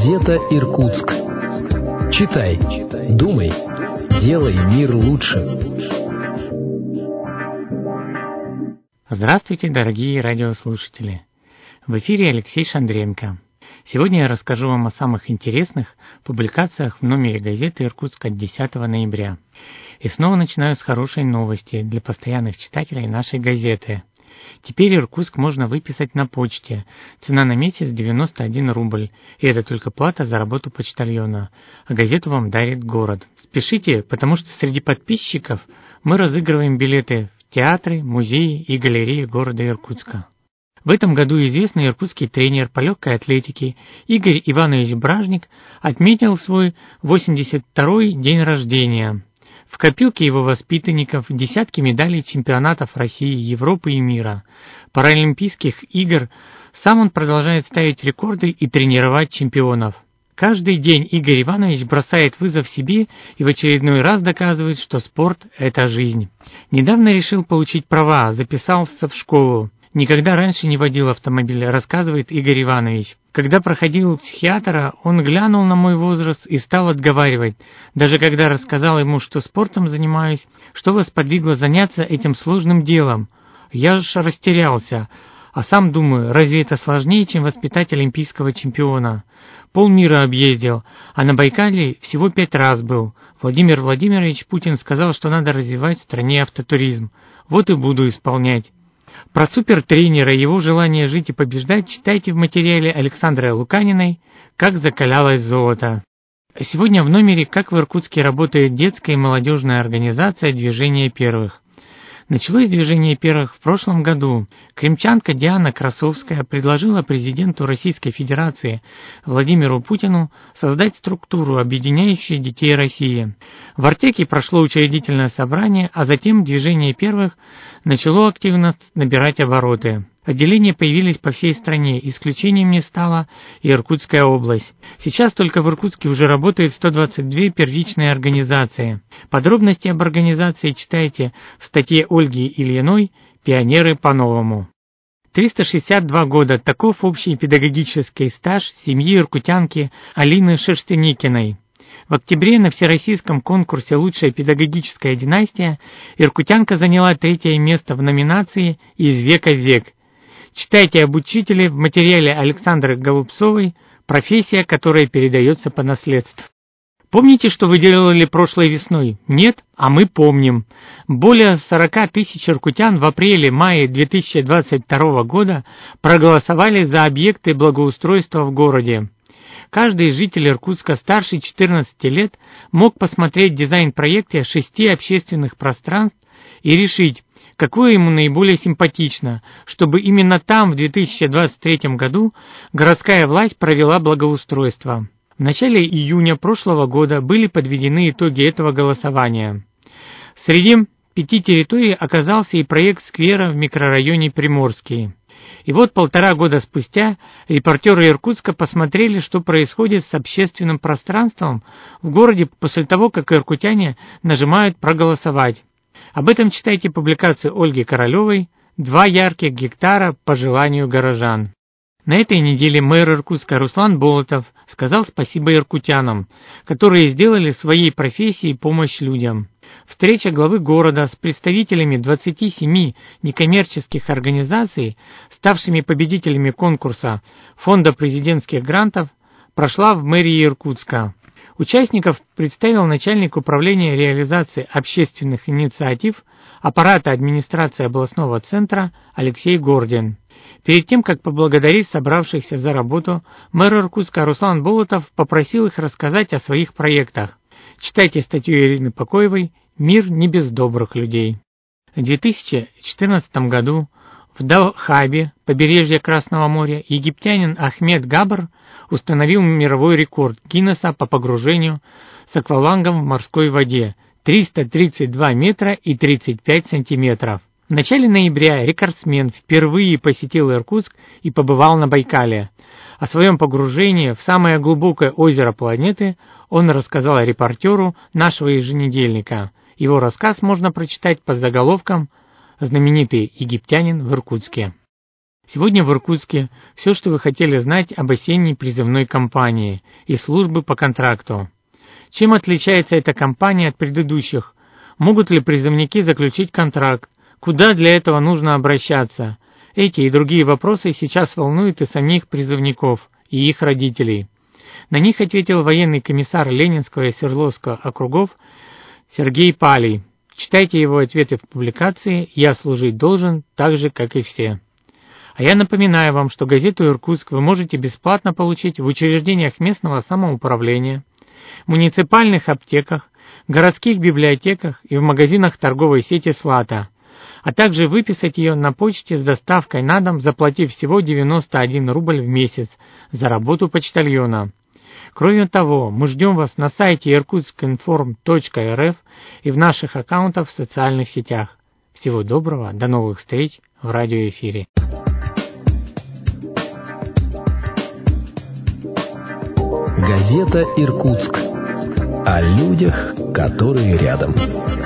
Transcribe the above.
Газета «Иркутск». Читай, думай, делай мир лучше. Здравствуйте, дорогие радиослушатели! В эфире Алексей Шандренко. Сегодня я расскажу вам о самых интересных публикациях в номере газеты «Иркутск» от 10 ноября. И снова начинаю с хорошей новости для постоянных читателей нашей газеты. Теперь Иркутск можно выписать на почте. Цена на месяц 91 рубль, и это только плата за работу почтальона. А газету вам дарит город. Спешите, потому что среди подписчиков мы разыгрываем билеты в театры, музеи и галереи города Иркутска. В этом году известный иркутский тренер по легкой атлетике Игорь Иванович Бражник отметил свой 82-й день рождения. В копилке его воспитанников десятки медалей чемпионатов России, Европы и мира, паралимпийских игр. Сам он продолжает ставить рекорды и тренировать чемпионов. Каждый день Игорь Иванович бросает вызов себе и в очередной раз доказывает, что спорт – это жизнь. Недавно решил получить права, записался в школу. Никогда раньше не водил автомобиль, рассказывает Игорь Иванович. Когда проходил психиатра, он глянул на мой возраст и стал отговаривать. Даже когда рассказал ему, что спортом занимаюсь, что вас подвигло заняться этим сложным делом. Я ж растерялся, а сам думаю, разве это сложнее, чем воспитать олимпийского чемпиона? Полмира объездил, а на Байкале всего 5 раз был. Владимир Владимирович Путин сказал, что надо развивать в стране автотуризм. Вот и буду исполнять. Про супертренера и его желание жить и побеждать читайте в материале Александры Луканиной «Как закалялось золото». Сегодня в номере «Как в Иркутске работает детская и молодежная организация «Движение первых». Началось движение первых в прошлом году. Крымчанка Диана Красовская предложила президенту Российской Федерации Владимиру Путину создать структуру, объединяющую детей России. В Артеке прошло учредительное собрание, а затем движение первых начало активно набирать обороты. Отделения появились по всей стране, исключением не стала и Иркутская область. Сейчас только в Иркутске уже работает 122 первичные организации. Подробности об организации читайте в статье Ольги Ильиной «Пионеры по-новому». 362 года – таков общий педагогический стаж семьи иркутянки Алины Шерстяникиной. В октябре на всероссийском конкурсе «Лучшая педагогическая династия» иркутянка заняла 3-е место в номинации «Из века в век». Читайте об учителе в материале Александры Голубцовой «Профессия, которая передается по наследству». Помните, что вы делали прошлой весной? Нет? А мы помним. Более 40 тысяч иркутян в апреле-мае 2022 года проголосовали за объекты благоустройства в городе. Каждый житель Иркутска старше 14 лет мог посмотреть дизайн-проекты 6 общественных пространств и решить, какое ему наиболее симпатично, чтобы именно там в 2023 году городская власть провела благоустройство. В начале июня прошлого года были подведены итоги этого голосования. Среди 5 территорий оказался и проект сквера в микрорайоне Приморский. И вот 1,5 года спустя репортеры Иркутска посмотрели, что происходит с общественным пространством в городе после того, как иркутяне нажимают «Проголосовать». Об этом читайте публикацию Ольги Королевой «2 ярких гектара по желанию горожан». На этой неделе мэр Иркутска Руслан Болотов сказал спасибо иркутянам, которые сделали своей профессией помощь людям. Встреча главы города с представителями 27 некоммерческих организаций, ставшими победителями конкурса Фонда президентских грантов, прошла в мэрии Иркутска. Участников представил начальник управления реализации общественных инициатив аппарата администрации областного центра Алексей Гордин. Перед тем, как поблагодарить собравшихся за работу, мэр Иркутска Руслан Болотов попросил их рассказать о своих проектах. Читайте статью Ирины Покоевой «Мир не без добрых людей». В 2014 году в Дахабе, побережье Красного моря, египтянин Ахмед Габр установил мировой рекорд Гиннесса по погружению с аквалангом в морской воде 332 метра и 35 сантиметров. В начале ноября рекордсмен впервые посетил Иркутск и побывал на Байкале. О своем погружении в самое глубокое озеро планеты он рассказал репортеру нашего еженедельника. Его рассказ можно прочитать под заголовком «Знаменитый египтянин в Иркутске». Сегодня в Иркутске все, что вы хотели знать об осенней призывной кампании и службы по контракту. Чем отличается эта кампания от предыдущих? Могут ли призывники заключить контракт? Куда для этого нужно обращаться? Эти и другие вопросы сейчас волнуют и самих призывников, и их родителей. На них ответил военный комиссар Ленинского и Свердловского округов Сергей Палий. Читайте его ответы в публикации «Я служить должен, так же, как и все». А я напоминаю вам, что газету «Иркутск» вы можете бесплатно получить в учреждениях местного самоуправления, муниципальных аптеках, городских библиотеках и в магазинах торговой сети «Слата», а также выписать ее на почте с доставкой на дом, заплатив всего 91 рубль в месяц за работу почтальона. Кроме того, мы ждем вас на сайте irkutsk.inform.rf и в наших аккаунтах в социальных сетях. Всего доброго, до новых встреч в радиоэфире. Газета «Иркутск». О людях, которые рядом.